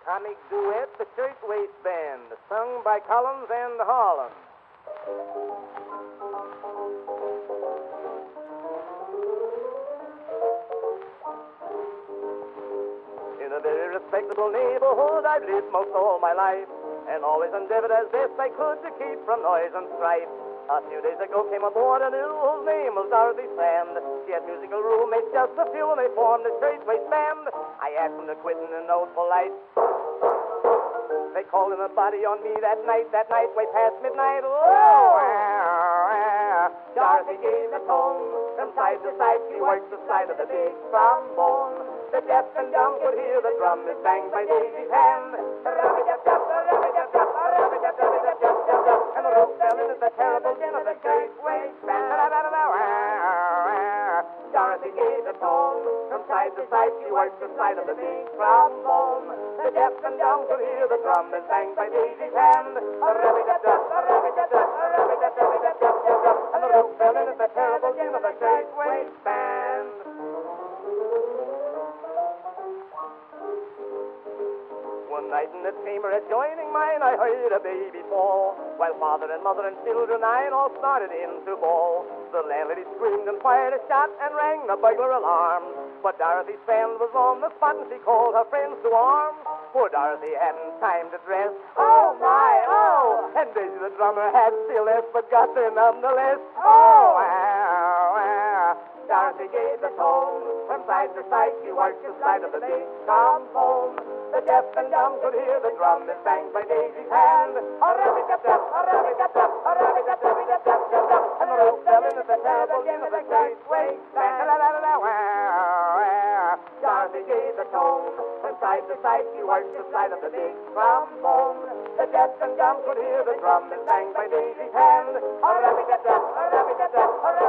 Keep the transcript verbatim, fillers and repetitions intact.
Comic duet, The Shirtwaist Band, sung by Collins and Holland. In a very respectable neighborhood I've lived most all my life, and always endeavored as best I could to keep from noise and strife. A few days ago came aboard a new whose name was Dorothy Sand. She had musical roommates, just a few, and they formed a Shirtwaist Band. I asked them to quit in a note polite. They called in a body on me that night, that night way past midnight. Oh, Dorothy gave the tone. From side to side she worked the slide of the big trombone. The deaf and dumb could hear the drum is banged by Daisy's hand. Rub-a-dub-dub, rub-a-dub-dub, rub-a-dub-dub, rub-a-dub-dub, and the rope fell into the terrible din of the Shirtwaist Band. Dorothy gave the tone. From side to side she worked the slide of the big trombone. The deaf and dumb could hear the drum is banged by Daisy's hand. Rub-a-dub-dub, rub-a-dub-dub, rub-a-dub-dub, rub-a-dub-dub, and the rope fell into the terrible din of the Shirtwaist Band. One night in the chamber adjoining mine, I heard a baby fall, while father and mother and children nine all started in to bawl. The landlady screamed and fired a shot and rang the burglar alarm. But Dorothy's Sand was on the spot and she called her friends to arms. Poor Dorothy hadn't time to dress. Oh my, oh! And Daisy the drummer had still less, but got there nonetheless. Oh, ah, ah. Dorothy gave the tone. From side to side she worked the slide of the big trombone. The deaf and dumb could hear the drum is banged by Daisy's hand. A-rub-a-dub-dub, a-rub-a-dub-dub, a-rub-a-dub-dub-dub-dub-dub, and the rope fell into the terrible din of the Shirtwaist Band. Dorothy gave the tone. From side to side she worked the slide of the big trombone. The deaf and dumb could hear the drum is banged by Daisy's hand. A-rub-a-dub-dub, a-rub-a-dub-dub, a-rub-a-dub-dub,